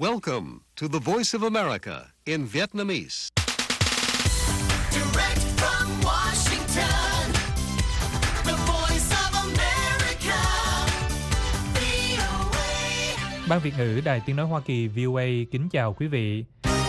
Welcome to the Voice of America in Vietnamese. Direct from Washington, the Voice of America, VOA. Ban Việt ngữ Đài Tiếng nói Hoa Kỳ VOA kính chào quý vị.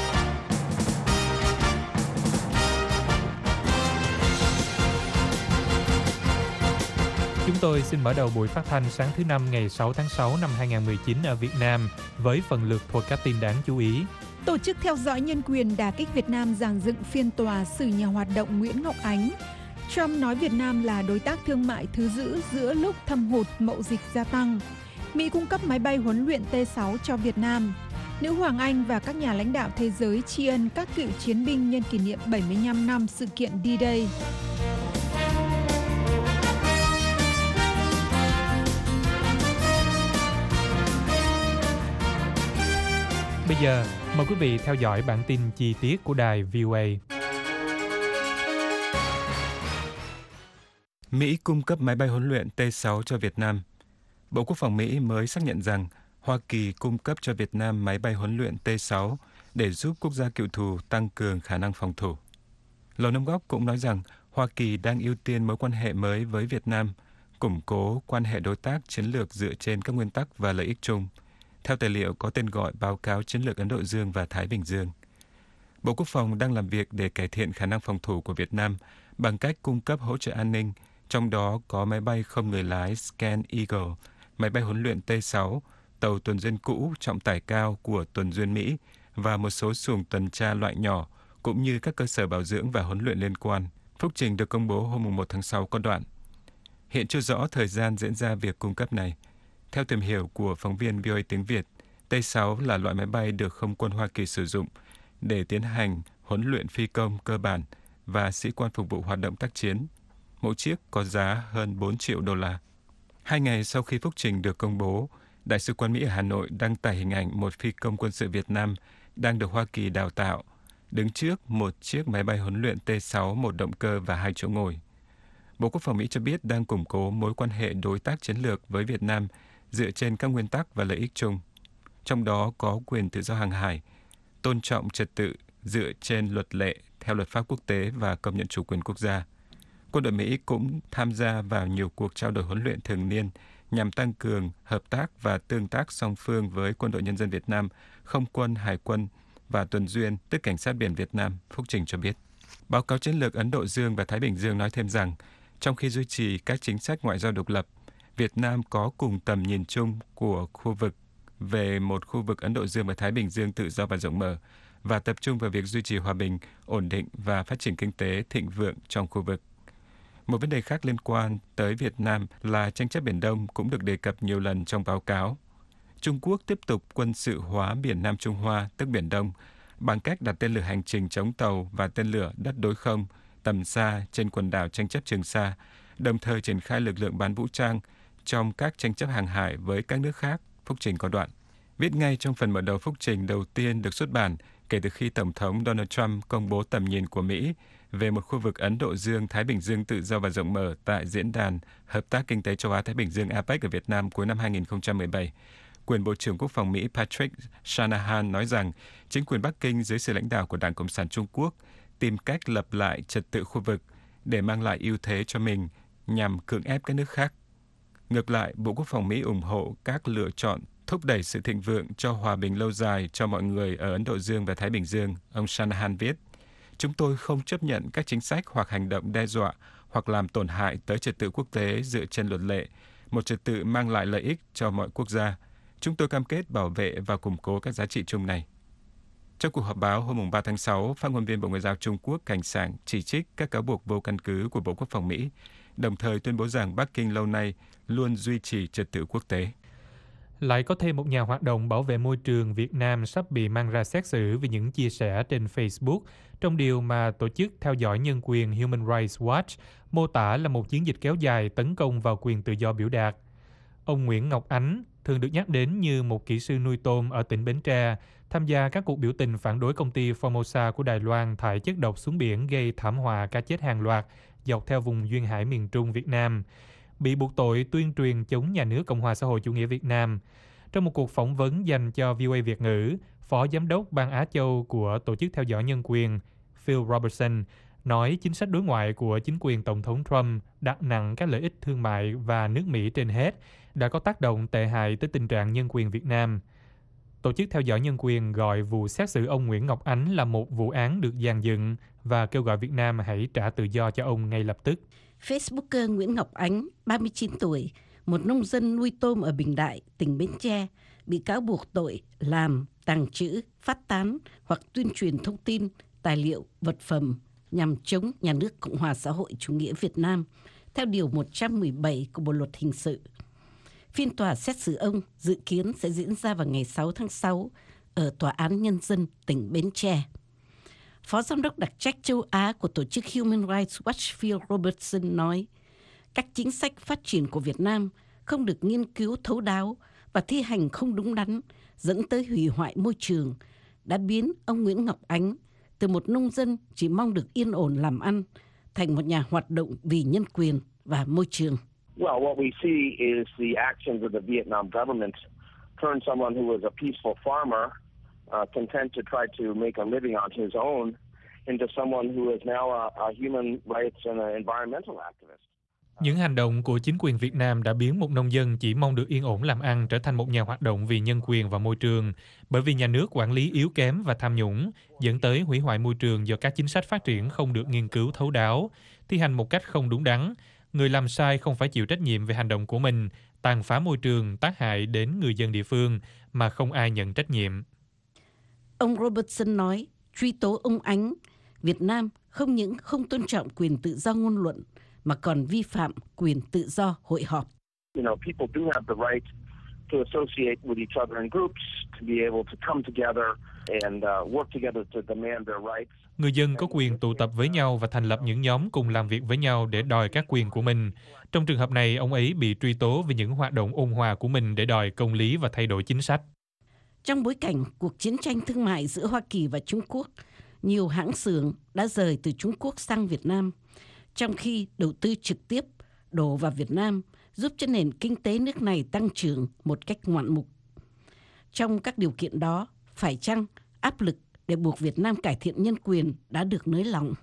Chúng tôi xin mở đầu buổi phát thanh sáng thứ Năm ngày 6 tháng 6 năm 2019 ở Việt Nam với phần lượt thuộc các tin đáng chú ý. Tổ chức theo dõi nhân quyền đả kích Việt Nam dàn dựng phiên tòa xử nhà hoạt động Nguyễn Ngọc Ánh. Trump nói Việt Nam là đối tác thương mại thứ dữ giữa lúc thâm hụt mậu dịch gia tăng. Mỹ cung cấp máy bay huấn luyện T-6 cho Việt Nam. Nữ hoàng Anh và các nhà lãnh đạo thế giới tri ân các cựu chiến binh nhân kỷ niệm 75 năm sự kiện D-Day. Bây giờ, mời quý vị theo dõi bản tin chi tiết của đài VOA. Mỹ cung cấp máy bay huấn luyện T-6 cho Việt Nam. Bộ Quốc phòng Mỹ mới xác nhận rằng Hoa Kỳ cung cấp cho Việt Nam máy bay huấn luyện T-6 để giúp quốc gia cựu thù tăng cường khả năng phòng thủ. Lầu Năm Góc cũng nói rằng Hoa Kỳ đang ưu tiên mối quan hệ mới với Việt Nam, củng cố quan hệ đối tác chiến lược dựa trên các nguyên tắc và lợi ích chung, theo tài liệu có tên gọi Báo cáo Chiến lược Ấn Độ Dương và Thái Bình Dương. Bộ Quốc phòng đang làm việc để cải thiện khả năng phòng thủ của Việt Nam bằng cách cung cấp hỗ trợ an ninh, trong đó có máy bay không người lái Scan Eagle, máy bay huấn luyện T-6, tàu tuần duyên cũ trọng tải cao của tuần duyên Mỹ và một số xuồng tuần tra loại nhỏ, cũng như các cơ sở bảo dưỡng và huấn luyện liên quan. Phúc trình được công bố hôm 1 tháng 6 có đoạn. Hiện chưa rõ thời gian diễn ra việc cung cấp này. Theo tìm hiểu của phóng viên VOA tiếng Việt, T-6 là loại máy bay được Không quân Hoa Kỳ sử dụng để tiến hành huấn luyện phi công cơ bản và sĩ quan phục vụ hoạt động tác chiến. Mỗi chiếc có giá hơn 4 triệu đô la. 2 ngày sau khi phúc trình được công bố, Đại sứ quán Mỹ ở Hà Nội đăng tải hình ảnh một phi công quân sự Việt Nam đang được Hoa Kỳ đào tạo, đứng trước một chiếc máy bay huấn luyện T-6 một động cơ và 2 chỗ ngồi. Bộ Quốc phòng Mỹ cho biết đang củng cố mối quan hệ đối tác chiến lược với Việt Nam dựa trên các nguyên tắc và lợi ích chung, trong đó có quyền tự do hàng hải, tôn trọng trật tự dựa trên luật lệ theo luật pháp quốc tế và công nhận chủ quyền quốc gia. Quân đội Mỹ cũng tham gia vào nhiều cuộc trao đổi huấn luyện thường niên nhằm tăng cường hợp tác và tương tác song phương với Quân đội Nhân dân Việt Nam, Không quân, Hải quân và Tuần duyên, tức Cảnh sát biển Việt Nam, phúc trình cho biết. Báo cáo Chiến lược Ấn Độ Dương và Thái Bình Dương nói thêm rằng, trong khi duy trì các chính sách ngoại giao độc lập, Việt Nam có cùng tầm nhìn chung của khu vực về một khu vực Ấn Độ Dương và Thái Bình Dương tự do và rộng mở và tập trung vào việc duy trì hòa bình, ổn định và phát triển kinh tế thịnh vượng trong khu vực. Một vấn đề khác liên quan tới Việt Nam là tranh chấp Biển Đông cũng được đề cập nhiều lần trong báo cáo. Trung Quốc tiếp tục quân sự hóa biển Nam Trung Hoa, tức Biển Đông, bằng cách đặt tên lửa hành trình chống tàu và tên lửa đất đối không tầm xa trên quần đảo tranh chấp Trường Sa, đồng thời triển khai lực lượng bán vũ trang trong các tranh chấp hàng hải với các nước khác, phúc trình có đoạn. Viết ngay trong phần mở đầu phúc trình đầu tiên được xuất bản kể từ khi Tổng thống Donald Trump công bố tầm nhìn của Mỹ về một khu vực Ấn Độ Dương-Thái Bình Dương tự do và rộng mở tại Diễn đàn Hợp tác Kinh tế Châu Á-Thái Bình Dương APEC ở Việt Nam cuối năm 2017. Quyền Bộ trưởng Quốc phòng Mỹ Patrick Shanahan nói rằng chính quyền Bắc Kinh dưới sự lãnh đạo của Đảng Cộng sản Trung Quốc tìm cách lập lại trật tự khu vực để mang lại ưu thế cho mình nhằm cưỡng ép các nước khác. Ngược lại, Bộ Quốc phòng Mỹ ủng hộ các lựa chọn thúc đẩy sự thịnh vượng cho hòa bình lâu dài cho mọi người ở Ấn Độ Dương và Thái Bình Dương, ông Shanahan viết. Chúng tôi không chấp nhận các chính sách hoặc hành động đe dọa hoặc làm tổn hại tới trật tự quốc tế dựa trên luật lệ, một trật tự mang lại lợi ích cho mọi quốc gia. Chúng tôi cam kết bảo vệ và củng cố các giá trị chung này. Trong cuộc họp báo hôm 3 tháng 6, phát ngôn viên Bộ Ngoại giao Trung Quốc Cảnh Sảng chỉ trích các cáo buộc vô căn cứ của Bộ Quốc phòng Mỹ, đồng thời tuyên bố rằng Bắc Kinh lâu nay luôn duy trì trật tự quốc tế. Lại có thêm một nhà hoạt động bảo vệ môi trường Việt Nam sắp bị mang ra xét xử vì những chia sẻ trên Facebook trong điều mà tổ chức theo dõi nhân quyền Human Rights Watch mô tả là một chiến dịch kéo dài tấn công vào quyền tự do biểu đạt. Ông Nguyễn Ngọc Ánh thường được nhắc đến như một kỹ sư nuôi tôm ở tỉnh Bến Tre, tham gia các cuộc biểu tình phản đối công ty Formosa của Đài Loan thải chất độc xuống biển gây thảm họa cá chết hàng loạt dọc theo vùng duyên hải miền Trung Việt Nam, bị buộc tội tuyên truyền chống nhà nước Cộng hòa xã hội chủ nghĩa Việt Nam. Trong một cuộc phỏng vấn dành cho VOA Việt ngữ, Phó Giám đốc Ban Á Châu của Tổ chức Theo dõi Nhân quyền Phil Robertson nói chính sách đối ngoại của chính quyền Tổng thống Trump đặt nặng các lợi ích thương mại và nước Mỹ trên hết đã có tác động tệ hại tới tình trạng nhân quyền Việt Nam. Tổ chức Theo dõi Nhân quyền gọi vụ xét xử ông Nguyễn Ngọc Ánh là một vụ án được dàn dựng và kêu gọi Việt Nam hãy trả tự do cho ông ngay lập tức. Facebooker Nguyễn Ngọc Ánh, 39 tuổi, một nông dân nuôi tôm ở Bình Đại, tỉnh Bến Tre, bị cáo buộc tội làm, tàng trữ, phát tán hoặc tuyên truyền thông tin, tài liệu, vật phẩm nhằm chống nhà nước Cộng hòa xã hội chủ nghĩa Việt Nam, theo Điều 117 của Bộ Luật Hình sự. Phiên tòa xét xử ông dự kiến sẽ diễn ra vào ngày 6 tháng 6 ở Tòa án Nhân dân tỉnh Bến Tre. Phó Giám đốc đặc trách châu Á của tổ chức Human Rights Watch Phil Robertson nói, các chính sách phát triển của Việt Nam không được nghiên cứu thấu đáo và thi hành không đúng đắn, dẫn tới hủy hoại môi trường, đã biến ông Nguyễn Ngọc Ánh từ một nông dân chỉ mong được yên ổn làm ăn thành một nhà hoạt động vì nhân quyền và môi trường. Well, what we see is the actions of the Vietnam government turn someone who was a peaceful farmer, content to try to make a living on his own, into someone who is now a human rights and an environmental activist. Những hành động của chính quyền Việt Nam đã biến một nông dân chỉ mong được yên ổn làm ăn trở thành một nhà hoạt động vì nhân quyền và môi trường, bởi vì nhà nước quản lý yếu kém và tham nhũng, dẫn tới hủy hoại môi trường do các chính sách phát triển không được nghiên cứu thấu đáo, thi hành một cách không đúng đắn. Người làm sai không phải chịu trách nhiệm về hành động của mình, tàn phá môi trường, tác hại đến người dân địa phương mà không ai nhận trách nhiệm. Ông Robertson nói, truy tố ông Ánh, Việt Nam không những không tôn trọng quyền tự do ngôn luận, mà còn vi phạm quyền tự do hội họp. People do have the right to associate with each other in groups, to be able to come together and work together to demand their rights. Người dân có quyền tụ tập với nhau và thành lập những nhóm cùng làm việc với nhau để đòi các quyền của mình. Trong trường hợp này, ông ấy bị truy tố vì những hoạt động ôn hòa của mình để đòi công lý và thay đổi chính sách. Trong bối cảnh cuộc chiến tranh thương mại giữa Hoa Kỳ và Trung Quốc, nhiều hãng xưởng đã rời từ Trung Quốc sang Việt Nam, trong khi đầu tư trực tiếp đổ vào Việt Nam giúp cho nền kinh tế nước này tăng trưởng một cách ngoạn mục. Trong các điều kiện đó, phải chăng áp lực để buộc Việt Nam cải thiện nhân quyền đã được nới lỏng?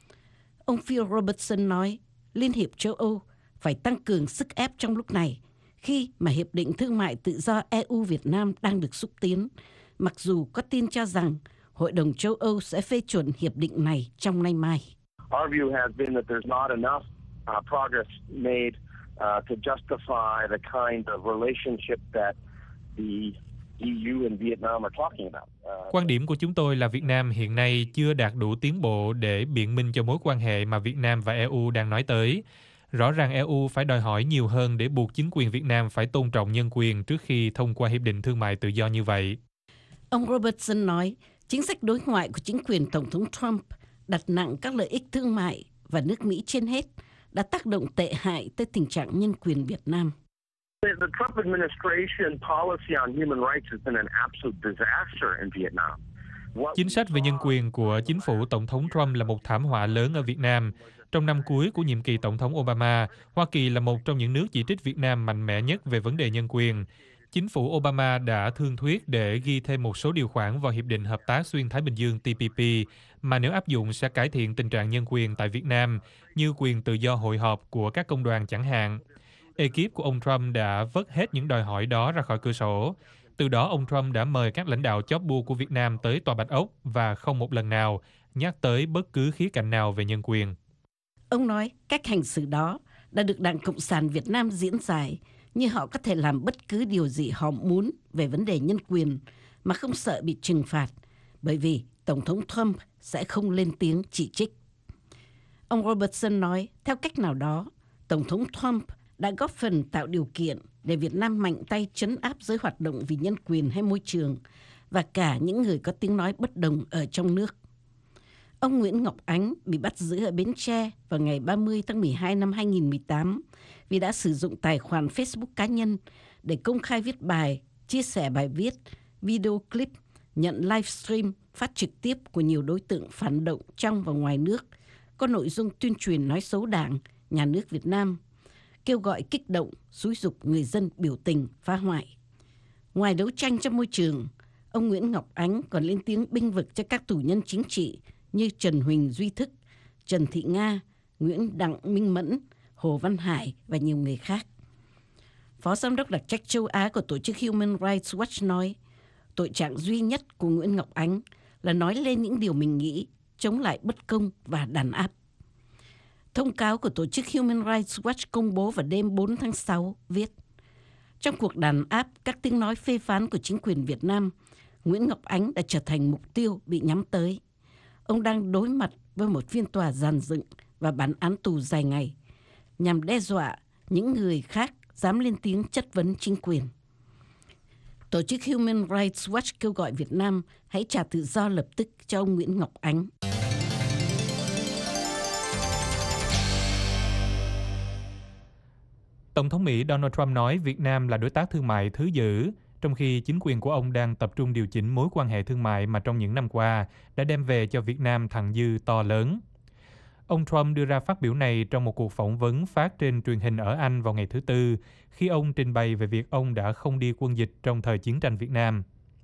Ông Phil Robertson nói, Liên hiệp châu Âu phải tăng cường sức ép trong lúc này, khi mà Hiệp định Thương mại Tự do EU-Việt Nam đang được xúc tiến, mặc dù có tin cho rằng Hội đồng châu Âu sẽ phê chuẩn hiệp định này trong nay mai. Our view has been that there's not enough progress made to justify the kind of relationship that the EU and Vietnam are talking about. Quan điểm của chúng tôi là Việt Nam hiện nay chưa đạt đủ tiến bộ để biện minh cho mối quan hệ mà Việt Nam và EU đang nói tới. Rõ ràng EU phải đòi hỏi nhiều hơn để buộc chính quyền Việt Nam phải tôn trọng nhân quyền trước khi thông qua hiệp định thương mại tự do như vậy. Ông Robertson nói, chính sách đối ngoại của chính quyền Tổng thống Trump đặt nặng các lợi ích thương mại và nước Mỹ trên hết đã tác động tệ hại tới tình trạng nhân quyền Việt Nam. The Trump administration policy on human rights has been an absolute disaster in Vietnam. Chính sách về nhân quyền của chính phủ Tổng thống Trump là một thảm họa lớn ở Việt Nam. Trong năm cuối của nhiệm kỳ Tổng thống Obama, Hoa Kỳ là một trong những nước chỉ trích Việt Nam mạnh mẽ nhất về vấn đề nhân quyền. Chính phủ Obama đã thương thuyết để ghi thêm một số điều khoản vào Hiệp định Hợp tác Xuyên Thái Bình Dương TPP mà nếu áp dụng sẽ cải thiện tình trạng nhân quyền tại Việt Nam, như quyền tự do hội họp của các công đoàn chẳng hạn. Ekip của ông Trump đã vớt hết những đòi hỏi đó ra khỏi cửa sổ. Từ đó, ông Trump đã mời các lãnh đạo chóp bu của Việt Nam tới Tòa Bạch Ốc và không một lần nào nhắc tới bất cứ khía cạnh nào về nhân quyền. Ông nói cách hành xử đó đã được Đảng Cộng sản Việt Nam diễn giải, như họ có thể làm bất cứ điều gì họ muốn về vấn đề nhân quyền mà không sợ bị trừng phạt, bởi vì Tổng thống Trump sẽ không lên tiếng chỉ trích. Ông Robertson nói, theo cách nào đó, Tổng thống Trump đã góp phần tạo điều kiện để Việt Nam mạnh tay trấn áp giới hoạt động vì nhân quyền hay môi trường và cả những người có tiếng nói bất đồng ở trong nước. Ông Nguyễn Ngọc Ánh bị bắt giữ ở Bến Tre vào ngày 30 tháng 12 năm 2018 vì đã sử dụng tài khoản Facebook cá nhân để công khai viết bài, chia sẻ bài viết, video clip, nhận livestream phát trực tiếp của nhiều đối tượng phản động trong và ngoài nước, có nội dung tuyên truyền nói xấu Đảng, Nhà nước Việt Nam, kêu gọi kích động, xúi giục người dân biểu tình, phá hoại. Ngoài đấu tranh cho môi trường, ông Nguyễn Ngọc Ánh còn lên tiếng bênh vực cho các tù nhân chính trị như Trần Huỳnh Duy Thức, Trần Thị Nga, Nguyễn Đặng Minh Mẫn, Hồ Văn Hải và nhiều người khác. Phó Giám đốc đặc trách châu Á của tổ chức Human Rights Watch nói, tội trạng duy nhất của Nguyễn Ngọc Ánh là nói lên những điều mình nghĩ, chống lại bất công và đàn áp. Thông cáo của tổ chức Human Rights Watch công bố vào đêm 4 tháng 6 viết, trong cuộc đàn áp các tiếng nói phê phán của chính quyền Việt Nam, Nguyễn Ngọc Ánh đã trở thành mục tiêu bị nhắm tới. Ông đang đối mặt với một phiên tòa dàn dựng và bản án tù dài ngày, nhằm đe dọa những người khác dám lên tiếng chất vấn chính quyền. Tổ chức Human Rights Watch kêu gọi Việt Nam hãy trả tự do lập tức cho ông Nguyễn Ngọc Ánh. Tổng thống Mỹ Donald Trump nói Việt Nam là đối tác thương mại thứ dữ, trong khi chính quyền của ông đang tập trung điều chỉnh mối quan hệ thương mại mà trong những năm qua đã đem về cho Việt Nam thặng dư to lớn. Ông Trump đưa ra phát biểu này trong một cuộc phỏng vấn phát trên truyền hình ở Anh vào ngày thứ Tư, khi ông trình bày về việc ông đã không đi quân dịch trong thời chiến tranh Việt Nam.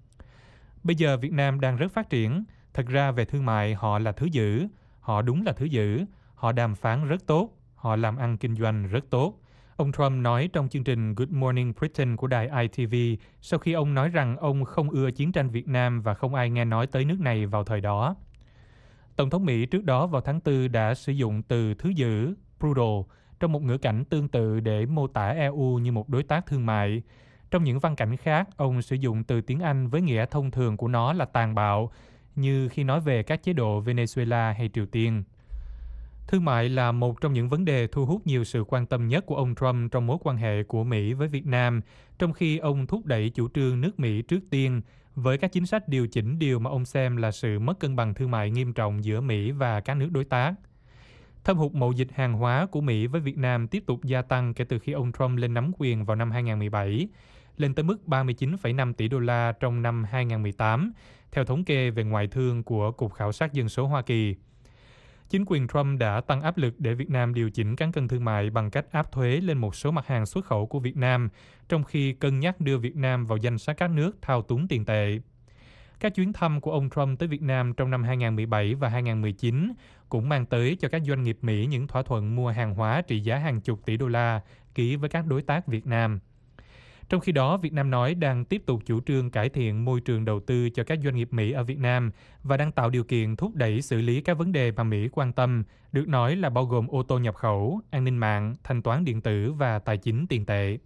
Bây giờ Việt Nam đang rất phát triển. Thật ra về thương mại họ là thứ dữ. Họ đúng là thứ dữ. Họ đàm phán rất tốt. Họ làm ăn kinh doanh rất tốt. Ông Trump nói trong chương trình Good Morning Britain của đài ITV sau khi ông nói rằng ông không ưa chiến tranh Việt Nam và không ai nghe nói tới nước này vào thời đó. Tổng thống Mỹ trước đó vào tháng 4 đã sử dụng từ thứ dữ, brutal, trong một ngữ cảnh tương tự để mô tả EU như một đối tác thương mại. Trong những văn cảnh khác, ông sử dụng từ tiếng Anh với nghĩa thông thường của nó là tàn bạo, như khi nói về các chế độ Venezuela hay Triều Tiên. Thương mại là một trong những vấn đề thu hút nhiều sự quan tâm nhất của ông Trump trong mối quan hệ của Mỹ với Việt Nam, trong khi ông thúc đẩy chủ trương nước Mỹ trước tiên với các chính sách điều chỉnh điều mà ông xem là sự mất cân bằng thương mại nghiêm trọng giữa Mỹ và các nước đối tác. Thâm hụt mậu dịch hàng hóa của Mỹ với Việt Nam tiếp tục gia tăng kể từ khi ông Trump lên nắm quyền vào năm 2017, lên tới mức 39,5 tỷ đô la trong năm 2018, theo thống kê về ngoại thương của Cục Khảo sát Dân số Hoa Kỳ. Chính quyền Trump đã tăng áp lực để Việt Nam điều chỉnh cán cân thương mại bằng cách áp thuế lên một số mặt hàng xuất khẩu của Việt Nam, trong khi cân nhắc đưa Việt Nam vào danh sách các nước thao túng tiền tệ. Các chuyến thăm của ông Trump tới Việt Nam trong năm 2017 và 2019 cũng mang tới cho các doanh nghiệp Mỹ những thỏa thuận mua hàng hóa trị giá hàng chục tỷ đô la ký với các đối tác Việt Nam. Trong khi đó, Việt Nam nói đang tiếp tục chủ trương cải thiện môi trường đầu tư cho các doanh nghiệp Mỹ ở Việt Nam và đang tạo điều kiện thúc đẩy xử lý các vấn đề mà Mỹ quan tâm, được nói là bao gồm ô tô nhập khẩu, an ninh mạng, thanh toán điện tử và tài chính tiền tệ.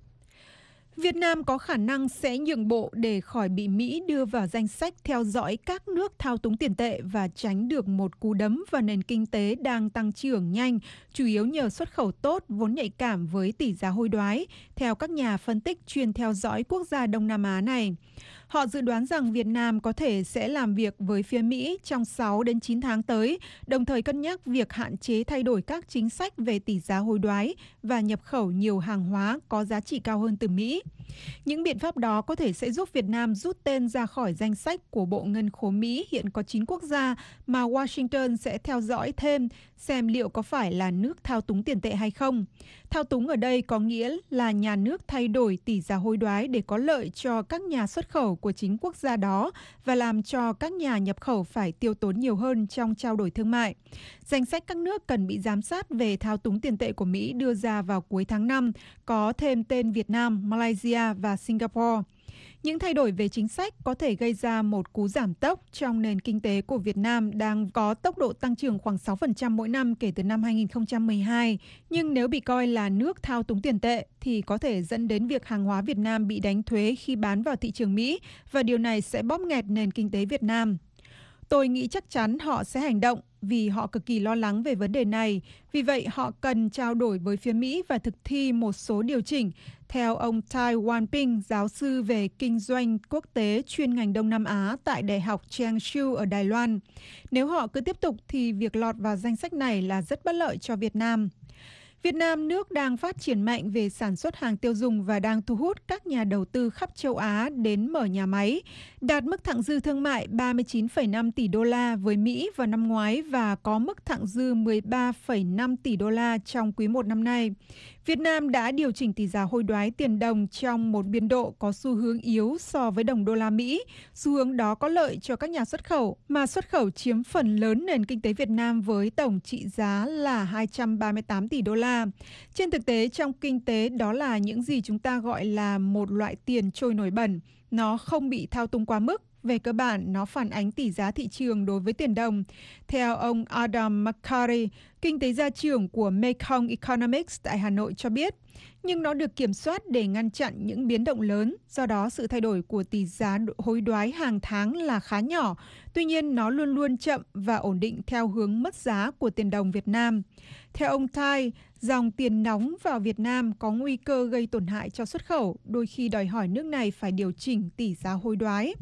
Việt Nam có khả năng sẽ nhượng bộ để khỏi bị Mỹ đưa vào danh sách theo dõi các nước thao túng tiền tệ và tránh được một cú đấm vào nền kinh tế đang tăng trưởng nhanh, chủ yếu nhờ xuất khẩu tốt, vốn nhạy cảm với tỷ giá hối đoái, theo các nhà phân tích chuyên theo dõi quốc gia Đông Nam Á này. Họ dự đoán rằng Việt Nam có thể sẽ làm việc với phía Mỹ trong 6 đến 9 tháng tới, đồng thời cân nhắc việc hạn chế thay đổi các chính sách về tỷ giá hối đoái và nhập khẩu nhiều hàng hóa có giá trị cao hơn từ Mỹ. Những biện pháp đó có thể sẽ giúp Việt Nam rút tên ra khỏi danh sách của Bộ Ngân khố Mỹ hiện có 9 quốc gia mà Washington sẽ theo dõi thêm xem liệu có phải là nước thao túng tiền tệ hay không. Thao túng ở đây có nghĩa là nhà nước thay đổi tỷ giá hối đoái để có lợi cho các nhà xuất khẩu của chính quốc gia đó và làm cho các nhà nhập khẩu phải tiêu tốn nhiều hơn trong trao đổi thương mại. Danh sách các nước cần bị giám sát về thao túng tiền tệ của Mỹ đưa ra vào cuối tháng 5 có thêm tên Việt Nam, Malaysia và Singapore. Những thay đổi về chính sách có thể gây ra một cú giảm tốc trong nền kinh tế của Việt Nam đang có tốc độ tăng trưởng khoảng 6% mỗi năm kể từ năm 2012. Nhưng nếu bị coi là nước thao túng tiền tệ thì có thể dẫn đến việc hàng hóa Việt Nam bị đánh thuế khi bán vào thị trường Mỹ và điều này sẽ bóp nghẹt nền kinh tế Việt Nam. Tôi nghĩ chắc chắn họ sẽ hành động vì họ cực kỳ lo lắng về vấn đề này. Vì vậy, họ cần trao đổi với phía Mỹ và thực thi một số điều chỉnh, theo ông Tai Wanping, giáo sư về kinh doanh quốc tế chuyên ngành Đông Nam Á tại Đại học Changshu ở Đài Loan. Nếu họ cứ tiếp tục thì việc lọt vào danh sách này là rất bất lợi cho Việt Nam. Việt Nam, nước đang phát triển mạnh về sản xuất hàng tiêu dùng và đang thu hút các nhà đầu tư khắp châu Á đến mở nhà máy, đạt mức thặng dư thương mại 39,5 tỷ đô la với Mỹ vào năm ngoái và có mức thặng dư 13,5 tỷ đô la trong quý 1 năm nay. Việt Nam đã điều chỉnh tỷ giá hối đoái tiền đồng trong một biên độ có xu hướng yếu so với đồng đô la Mỹ. Xu hướng đó có lợi cho các nhà xuất khẩu, mà xuất khẩu chiếm phần lớn nền kinh tế Việt Nam với tổng trị giá là 238 tỷ đô la. Trên thực tế, trong kinh tế đó là những gì chúng ta gọi là một loại tiền trôi nổi bẩn. Nó không bị thao túng quá mức. Về cơ bản, nó phản ánh tỷ giá thị trường đối với tiền đồng. Theo ông Adam McCarty, kinh tế gia trưởng của Mekong Economics tại Hà Nội cho biết, nhưng nó được kiểm soát để ngăn chặn những biến động lớn, do đó sự thay đổi của tỷ giá hối đoái hàng tháng là khá nhỏ, tuy nhiên nó luôn luôn chậm và ổn định theo hướng mất giá của tiền đồng Việt Nam. Theo ông Tai, dòng tiền nóng vào Việt Nam có nguy cơ gây tổn hại cho xuất khẩu, đôi khi đòi hỏi nước này phải điều chỉnh tỷ giá hối đoái.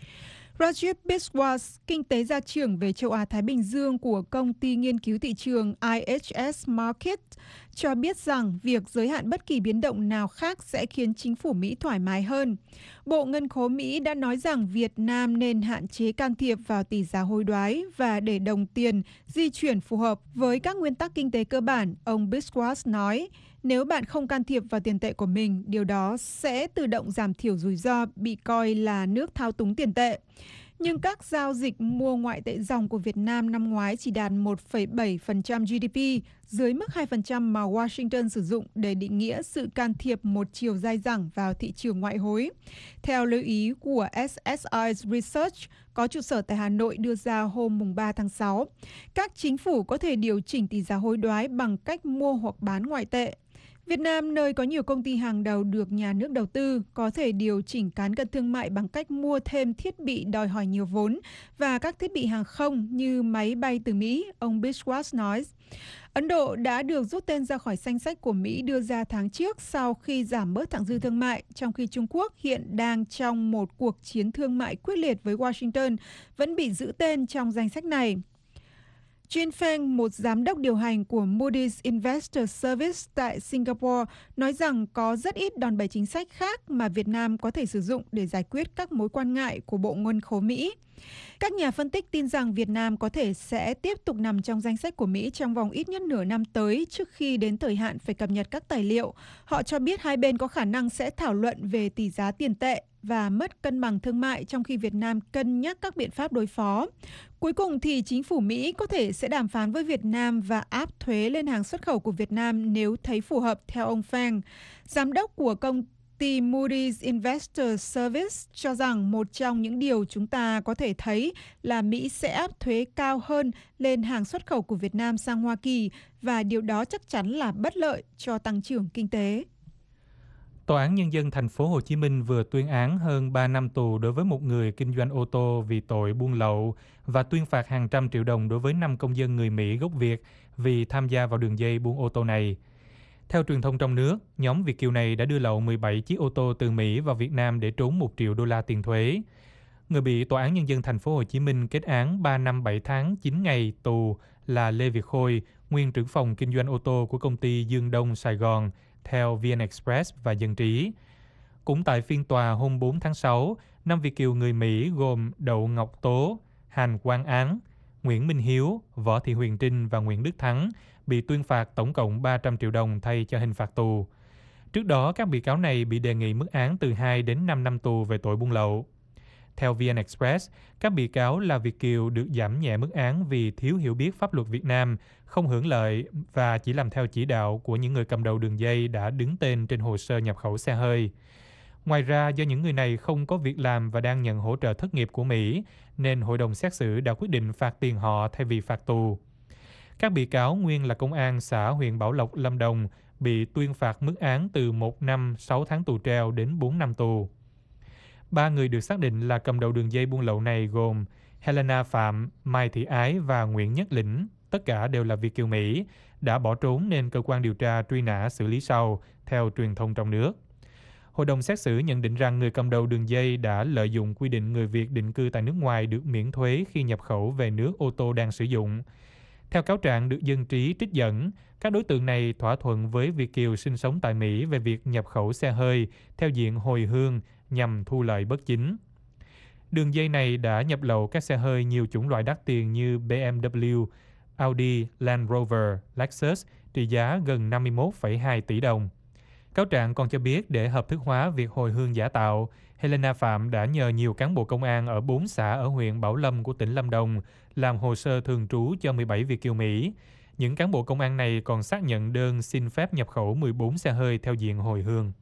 Rajiv Biswas, kinh tế gia trưởng về châu Á-Thái Bình Dương của công ty nghiên cứu thị trường IHS Markit, cho biết rằng việc giới hạn bất kỳ biến động nào khác sẽ khiến chính phủ Mỹ thoải mái hơn. Bộ Ngân khố Mỹ đã nói rằng Việt Nam nên hạn chế can thiệp vào tỷ giá hối đoái và để đồng tiền di chuyển phù hợp với các nguyên tắc kinh tế cơ bản, ông Biswas nói. Nếu bạn không can thiệp vào tiền tệ của mình, điều đó sẽ tự động giảm thiểu rủi ro bị coi là nước thao túng tiền tệ. Nhưng các giao dịch mua ngoại tệ dòng của Việt Nam năm ngoái chỉ đạt 1,7% GDP, dưới mức 2% mà Washington sử dụng để định nghĩa sự can thiệp một chiều dai dẳng vào thị trường ngoại hối. Theo lưu ý của SSI Research, có trụ sở tại Hà Nội đưa ra hôm 3 tháng 6, các chính phủ có thể điều chỉnh tỷ giá hối đoái bằng cách mua hoặc bán ngoại tệ. Việt Nam, nơi có nhiều công ty hàng đầu được nhà nước đầu tư, có thể điều chỉnh cán cân thương mại bằng cách mua thêm thiết bị đòi hỏi nhiều vốn và các thiết bị hàng không như máy bay từ Mỹ, ông Biswas nói. Ấn Độ đã được rút tên ra khỏi danh sách của Mỹ đưa ra tháng trước sau khi giảm bớt thặng dư thương mại, trong khi Trung Quốc hiện đang trong một cuộc chiến thương mại quyết liệt với Washington, vẫn bị giữ tên trong danh sách này. Jin Feng, một giám đốc điều hành của Moody's Investor Service tại Singapore, nói rằng có rất ít đòn bẩy chính sách khác mà Việt Nam có thể sử dụng để giải quyết các mối quan ngại của Bộ Ngân khố Mỹ. Các nhà phân tích tin rằng Việt Nam có thể sẽ tiếp tục nằm trong danh sách của Mỹ trong vòng ít nhất nửa năm tới trước khi đến thời hạn phải cập nhật các tài liệu. Họ cho biết hai bên có khả năng sẽ thảo luận về tỷ giá tiền tệ và mất cân bằng thương mại trong khi Việt Nam cân nhắc các biện pháp đối phó. Cuối cùng thì chính phủ Mỹ có thể sẽ đàm phán với Việt Nam và áp thuế lên hàng xuất khẩu của Việt Nam nếu thấy phù hợp, theo ông Feng. Giám đốc của công ty Moody's Investor Service cho rằng một trong những điều chúng ta có thể thấy là Mỹ sẽ áp thuế cao hơn lên hàng xuất khẩu của Việt Nam sang Hoa Kỳ và điều đó chắc chắn là bất lợi cho tăng trưởng kinh tế. Tòa án Nhân dân thành phố Hồ Chí Minh vừa tuyên án hơn 3 năm tù đối với một người kinh doanh ô tô vì tội buôn lậu và tuyên phạt hàng trăm triệu đồng đối với 5 công dân người Mỹ gốc Việt vì tham gia vào đường dây buôn ô tô này. Theo truyền thông trong nước, nhóm Việt kiều này đã đưa lậu 17 chiếc ô tô từ Mỹ vào Việt Nam để trốn 1 triệu đô la tiền thuế. Người bị Tòa án Nhân dân thành phố Hồ Chí Minh kết án 3 năm 7 tháng 9 ngày tù là Lê Việt Khôi, nguyên trưởng phòng kinh doanh ô tô của công ty Dương Đông Sài Gòn, theo VN Express và Dân trí. Cũng tại phiên tòa hôm 4 tháng 6, 5 Việt kiều người Mỹ gồm Đậu Ngọc Tố, Hàn Quang Án, Nguyễn Minh Hiếu, Võ Thị Huyền Trinh và Nguyễn Đức Thắng bị tuyên phạt tổng cộng 300 triệu đồng thay cho hình phạt tù. Trước đó, các bị cáo này bị đề nghị mức án từ 2 đến 5 năm tù về tội buôn lậu. Theo VN Express, các bị cáo là Việt kiều được giảm nhẹ mức án vì thiếu hiểu biết pháp luật Việt Nam, không hưởng lợi và chỉ làm theo chỉ đạo của những người cầm đầu đường dây đã đứng tên trên hồ sơ nhập khẩu xe hơi. Ngoài ra, do những người này không có việc làm và đang nhận hỗ trợ thất nghiệp của Mỹ, nên hội đồng xét xử đã quyết định phạt tiền họ thay vì phạt tù. Các bị cáo nguyên là công an xã huyện Bảo Lộc, Lâm Đồng bị tuyên phạt mức án từ 1 năm 6 tháng tù treo đến 4 năm tù. 3 người được xác định là cầm đầu đường dây buôn lậu này gồm Helena Phạm, Mai Thị Ái và Nguyễn Nhất Lĩnh, tất cả đều là Việt kiều Mỹ, đã bỏ trốn nên cơ quan điều tra truy nã xử lý sau, theo truyền thông trong nước. Hội đồng xét xử nhận định rằng người cầm đầu đường dây đã lợi dụng quy định người Việt định cư tại nước ngoài được miễn thuế khi nhập khẩu về nước ô tô đang sử dụng. Theo cáo trạng được dân trí trích dẫn, các đối tượng này thỏa thuận với Việt kiều sinh sống tại Mỹ về việc nhập khẩu xe hơi theo diện hồi hương nhằm thu lợi bất chính. Đường dây này đã nhập lậu các xe hơi nhiều chủng loại đắt tiền như BMW, Audi, Land Rover, Lexus trị giá gần 51,2 tỷ đồng. Cáo trạng còn cho biết để hợp thức hóa việc hồi hương giả tạo, Helena Phạm đã nhờ nhiều cán bộ công an ở 4 xã ở huyện Bảo Lâm của tỉnh Lâm Đồng làm hồ sơ thường trú cho 17 Việt kiều Mỹ. Những cán bộ công an này còn xác nhận đơn xin phép nhập khẩu 14 xe hơi theo diện hồi hương.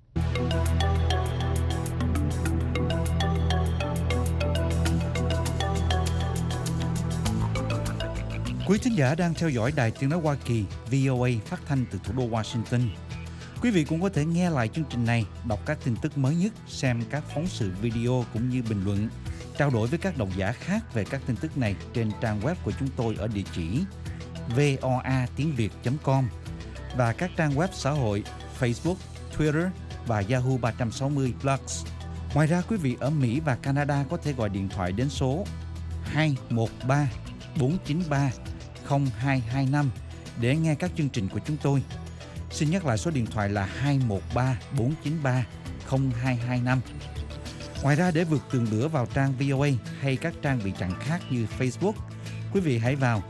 Quý thính giả đang theo dõi Đài Tiếng nói Hoa Kỳ VOA phát thanh từ thủ đô Washington. Quý vị cũng có thể nghe lại chương trình này, đọc các tin tức mới nhất, xem các phóng sự video cũng như bình luận, trao đổi với các độc giả khác về các tin tức này trên trang web của chúng tôi ở địa chỉ voatiengviet.com và các trang web xã hội Facebook, Twitter và Yahoo 360 Plus. Ngoài ra, quý vị ở Mỹ và Canada có thể gọi điện thoại đến số 213 493 0225 để nghe các chương trình của chúng tôi. Xin nhắc lại số điện thoại là 213 493 0225. Ngoài ra, để vượt tường lửa vào trang VOA hay các trang bị chặn khác như Facebook, quý vị hãy vào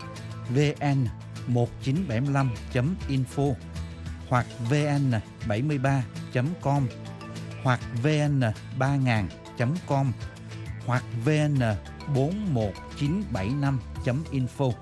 vn1975.info hoặc vn73.com hoặc vn3000.com hoặc vn41975.info.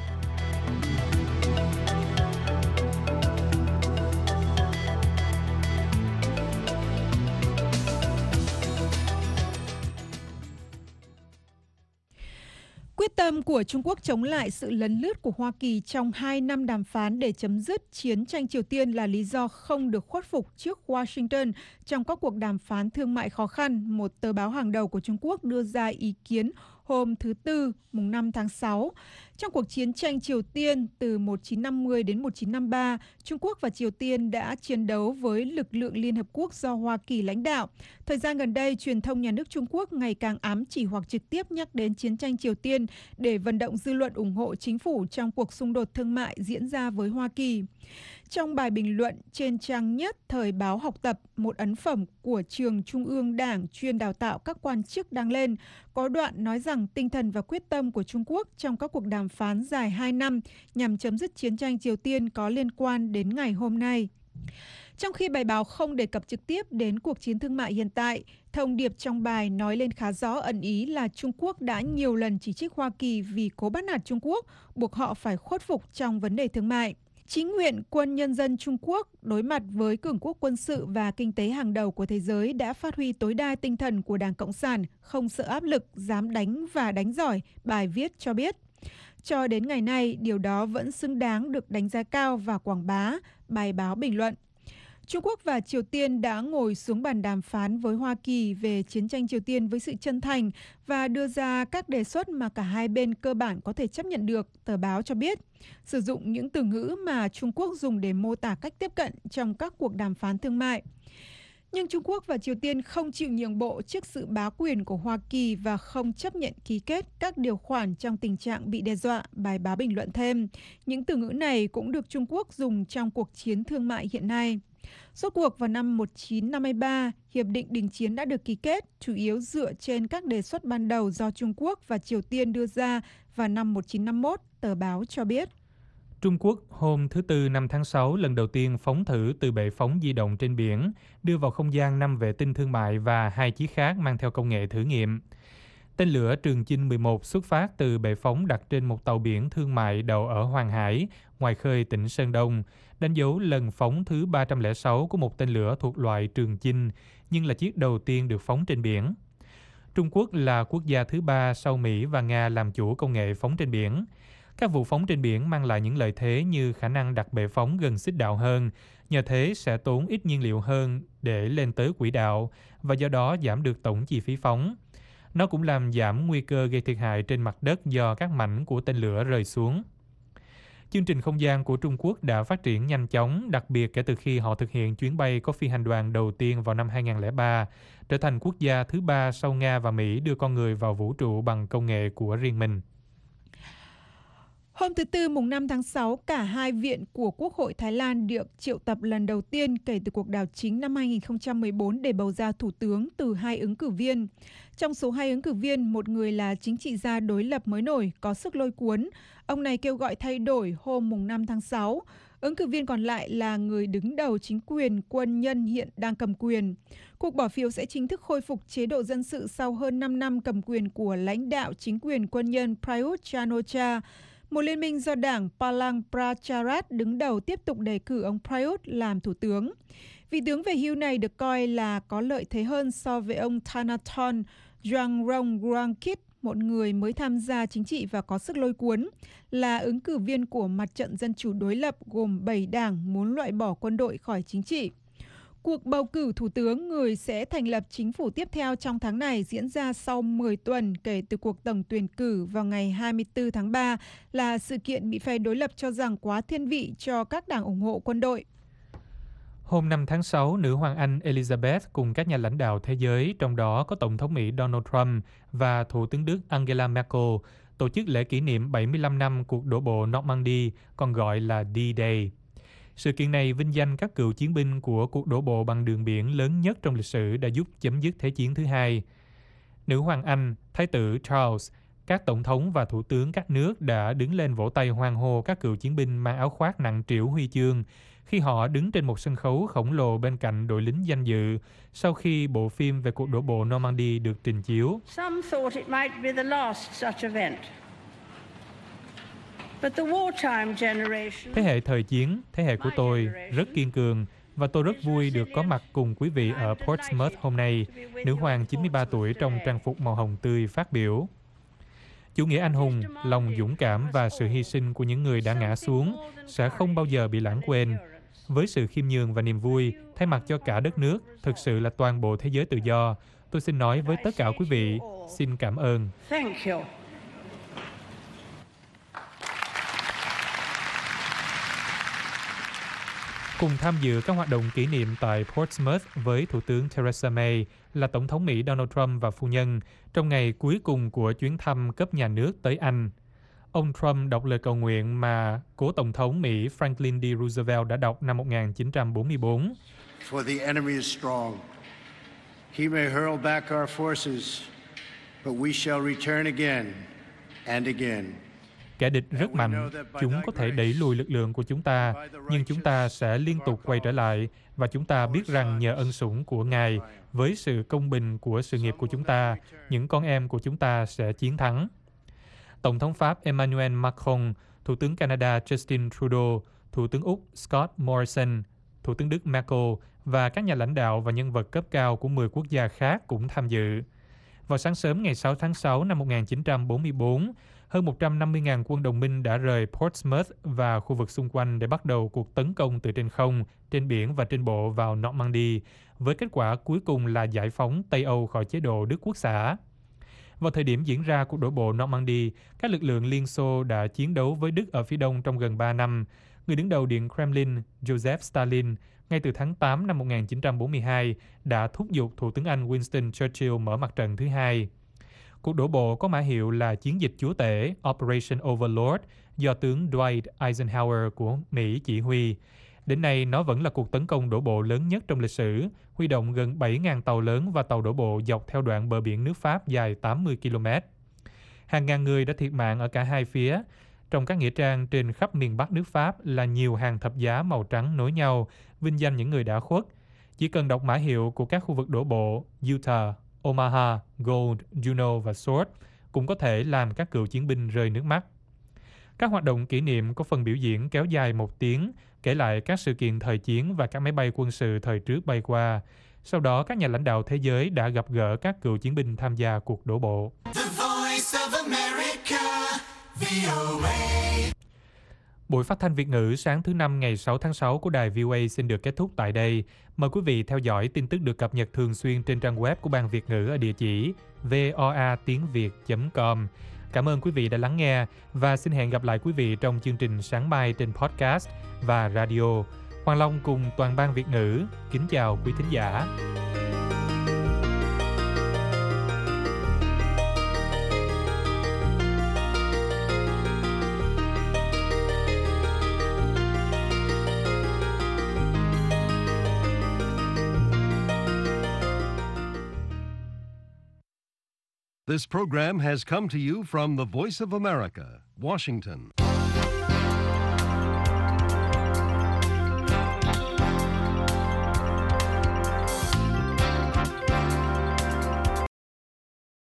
Quyết tâm của Trung Quốc chống lại sự lấn lướt của Hoa Kỳ trong 2 năm đàm phán để chấm dứt chiến tranh Triều Tiên là lý do không được khuất phục trước Washington trong các cuộc đàm phán thương mại khó khăn, một tờ báo hàng đầu của Trung Quốc đưa ra ý kiến hôm thứ Tư, mùng 5 tháng 6. Trong cuộc chiến tranh Triều Tiên từ 1950 đến 1953, Trung Quốc và Triều Tiên đã chiến đấu với lực lượng Liên Hợp Quốc do Hoa Kỳ lãnh đạo. Thời gian gần đây, truyền thông nhà nước Trung Quốc ngày càng ám chỉ hoặc trực tiếp nhắc đến chiến tranh Triều Tiên để vận động dư luận ủng hộ chính phủ trong cuộc xung đột thương mại diễn ra với Hoa Kỳ. Trong bài bình luận trên trang nhất thời báo Học tập, một ấn phẩm của trường Trung ương Đảng chuyên đào tạo các quan chức đăng lên, có đoạn nói rằng tinh thần và quyết tâm của Trung Quốc trong các cuộc đàm phán dài 2 năm nhằm chấm dứt chiến tranh Triều Tiên có liên quan đến ngày hôm nay. Trong khi bài báo không đề cập trực tiếp đến cuộc chiến thương mại hiện tại, thông điệp trong bài nói lên khá rõ ẩn ý là Trung Quốc đã nhiều lần chỉ trích Hoa Kỳ vì cố bắt nạt Trung Quốc, buộc họ phải khuất phục trong vấn đề thương mại. Chính nguyện quân nhân dân Trung Quốc đối mặt với cường quốc quân sự và kinh tế hàng đầu của thế giới đã phát huy tối đa tinh thần của Đảng Cộng sản, không sợ áp lực, dám đánh và đánh giỏi, bài viết cho biết. Cho đến ngày nay, điều đó vẫn xứng đáng được đánh giá cao và quảng bá, bài báo bình luận. Trung Quốc và Triều Tiên đã ngồi xuống bàn đàm phán với Hoa Kỳ về chiến tranh Triều Tiên với sự chân thành và đưa ra các đề xuất mà cả hai bên cơ bản có thể chấp nhận được, tờ báo cho biết. Sử dụng những từ ngữ mà Trung Quốc dùng để mô tả cách tiếp cận trong các cuộc đàm phán thương mại. Nhưng Trung Quốc và Triều Tiên không chịu nhượng bộ trước sự bá quyền của Hoa Kỳ và không chấp nhận ký kết các điều khoản trong tình trạng bị đe dọa, bài báo bình luận thêm. Những từ ngữ này cũng được Trung Quốc dùng trong cuộc chiến thương mại hiện nay. Rốt cuộc vào năm 1953, Hiệp định đình chiến đã được ký kết, chủ yếu dựa trên các đề xuất ban đầu do Trung Quốc và Triều Tiên đưa ra vào năm 1951, tờ báo cho biết. Trung Quốc hôm thứ Tư 5 tháng 6 lần đầu tiên phóng thử từ bệ phóng di động trên biển, đưa vào không gian 5 vệ tinh thương mại và 2 chiếc khác mang theo công nghệ thử nghiệm. Tên lửa Trường Chinh 11 xuất phát từ bệ phóng đặt trên một tàu biển thương mại đậu ở Hoàng Hải, ngoài khơi tỉnh Sơn Đông, đánh dấu lần phóng thứ 306 của một tên lửa thuộc loại Trường Chinh, nhưng là chiếc đầu tiên được phóng trên biển. Trung Quốc là quốc gia thứ 3 sau Mỹ và Nga làm chủ công nghệ phóng trên biển. Các vụ phóng trên biển mang lại những lợi thế như khả năng đặt bệ phóng gần xích đạo hơn, nhờ thế sẽ tốn ít nhiên liệu hơn để lên tới quỹ đạo và do đó giảm được tổng chi phí phóng. Nó cũng làm giảm nguy cơ gây thiệt hại trên mặt đất do các mảnh của tên lửa rơi xuống. Chương trình không gian của Trung Quốc đã phát triển nhanh chóng, đặc biệt kể từ khi họ thực hiện chuyến bay có phi hành đoàn đầu tiên vào năm 2003, trở thành quốc gia thứ 3 sau Nga và Mỹ đưa con người vào vũ trụ bằng công nghệ của riêng mình. Hôm thứ Tư mùng 5 tháng 6, cả hai viện của Quốc hội Thái Lan được triệu tập lần đầu tiên kể từ cuộc đảo chính năm 2014 để bầu ra thủ tướng từ hai ứng cử viên. Trong số hai ứng cử viên, một người là chính trị gia đối lập mới nổi, có sức lôi cuốn. Ông này kêu gọi thay đổi hôm mùng 5 tháng 6. Ứng cử viên còn lại là người đứng đầu chính quyền quân nhân hiện đang cầm quyền. Cuộc bỏ phiếu sẽ chính thức khôi phục chế độ dân sự sau hơn 5 năm cầm quyền của lãnh đạo chính quyền quân nhân Prayut Chan-o-cha. Một liên minh do đảng Palang Pracharat đứng đầu tiếp tục đề cử ông Prayut làm thủ tướng. Vị tướng về hưu này được coi là có lợi thế hơn so với ông Thanathorn Juangroongruangkit, một người mới tham gia chính trị và có sức lôi cuốn, là ứng cử viên của mặt trận dân chủ đối lập gồm 7 đảng muốn loại bỏ quân đội khỏi chính trị. Cuộc bầu cử thủ tướng, người sẽ thành lập chính phủ tiếp theo trong tháng này, diễn ra sau 10 tuần kể từ cuộc tổng tuyển cử vào ngày 24 tháng 3, là sự kiện bị phe đối lập cho rằng quá thiên vị cho các đảng ủng hộ quân đội. Hôm 5 tháng 6, nữ hoàng Anh Elizabeth cùng các nhà lãnh đạo thế giới, trong đó có Tổng thống Mỹ Donald Trump và Thủ tướng Đức Angela Merkel, tổ chức lễ kỷ niệm 75 năm cuộc đổ bộ Normandy, còn gọi là D-Day. Sự kiện này vinh danh các cựu chiến binh của cuộc đổ bộ bằng đường biển lớn nhất trong lịch sử đã giúp chấm dứt Thế chiến thứ hai. Nữ hoàng Anh, Thái tử Charles, các tổng thống và thủ tướng các nước đã đứng lên vỗ tay hoan hô các cựu chiến binh mang áo khoác nặng trĩu huy chương khi họ đứng trên một sân khấu khổng lồ bên cạnh đội lính danh dự sau khi bộ phim về cuộc đổ bộ Normandy được trình chiếu. Some thought it might be the last such event. But the wartime generation, Thế hệ thời chiến, thế hệ của tôi rất kiên cường và tôi rất vui được có mặt cùng quý vị ở Portsmouth hôm nay, nữ hoàng 93 tuổi trong trang phục màu hồng tươi phát biểu. Chủ nghĩa anh hùng, lòng dũng cảm và sự hy sinh của những người đã ngã xuống sẽ không bao giờ bị lãng quên. Với sự khiêm nhường và niềm vui, thay mặt cho cả đất nước, thực sự là toàn bộ thế giới tự do, tôi xin nói với tất cả quý vị, xin cảm ơn. thank you. Cùng tham dự các hoạt động kỷ niệm tại Portsmouth với Thủ tướng Theresa May là Tổng thống Mỹ Donald Trump và phu nhân trong ngày cuối cùng của chuyến thăm cấp nhà nước tới Anh. Ông Trump đọc lời cầu nguyện mà cố Tổng thống Mỹ Franklin D. Roosevelt đã đọc năm 1944. For the enemy is strong. He may hurl back our forces, but we shall return again and again. Kẻ địch rất mạnh, chúng có thể đẩy lùi lực lượng của chúng ta, nhưng chúng ta sẽ liên tục quay trở lại, và chúng ta biết rằng nhờ ân sủng của Ngài, với sự công bình của sự nghiệp của chúng ta, những con em của chúng ta sẽ chiến thắng. Tổng thống Pháp Emmanuel Macron, Thủ tướng Canada Justin Trudeau, Thủ tướng Úc Scott Morrison, Thủ tướng Đức Merkel và các nhà lãnh đạo và nhân vật cấp cao của 10 quốc gia khác cũng tham dự. Vào sáng sớm ngày 6 tháng 6 năm 1944, hơn 150.000 quân đồng minh đã rời Portsmouth và khu vực xung quanh để bắt đầu cuộc tấn công từ trên không, trên biển và trên bộ vào Normandy, với kết quả cuối cùng là giải phóng Tây Âu khỏi chế độ Đức Quốc xã. Vào thời điểm diễn ra cuộc đổ bộ Normandy, các lực lượng Liên Xô đã chiến đấu với Đức ở phía đông trong gần 3 năm. Người đứng đầu Điện Kremlin, Joseph Stalin, ngay từ tháng 8 năm 1942, đã thúc giục Thủ tướng Anh Winston Churchill mở mặt trận thứ hai. Cuộc đổ bộ có mã hiệu là Chiến dịch Chúa Tể Operation Overlord do tướng Dwight Eisenhower của Mỹ chỉ huy. Đến nay, nó vẫn là cuộc tấn công đổ bộ lớn nhất trong lịch sử, huy động gần 7.000 tàu lớn và tàu đổ bộ dọc theo đoạn bờ biển nước Pháp dài 80 km. Hàng ngàn người đã thiệt mạng ở cả hai phía. Trong các nghĩa trang trên khắp miền Bắc nước Pháp là nhiều hàng thập giá màu trắng nối nhau, vinh danh những người đã khuất. Chỉ cần đọc mã hiệu của các khu vực đổ bộ Utah, Omaha, Gold, Juneau và Sword cũng có thể làm các cựu chiến binh rơi nước mắt. Các hoạt động kỷ niệm có phần biểu diễn kéo dài 1 tiếng, kể lại các sự kiện thời chiến và các máy bay quân sự thời trước bay qua. Sau đó, các nhà lãnh đạo thế giới đã gặp gỡ các cựu chiến binh tham gia cuộc đổ bộ. The Voice of America, VOA. Buổi phát thanh Việt ngữ sáng thứ Năm ngày 6 tháng 6 của đài VOA xin được kết thúc tại đây. Mời quý vị theo dõi tin tức được cập nhật thường xuyên trên trang web của Ban Việt ngữ ở địa chỉ voatiengviet.com. Cảm ơn quý vị đã lắng nghe và xin hẹn gặp lại quý vị trong chương trình sáng mai trên podcast và radio. Hoàng Long cùng toàn ban Việt ngữ kính chào quý thính giả. This program has come to you from the Voice of America, Washington.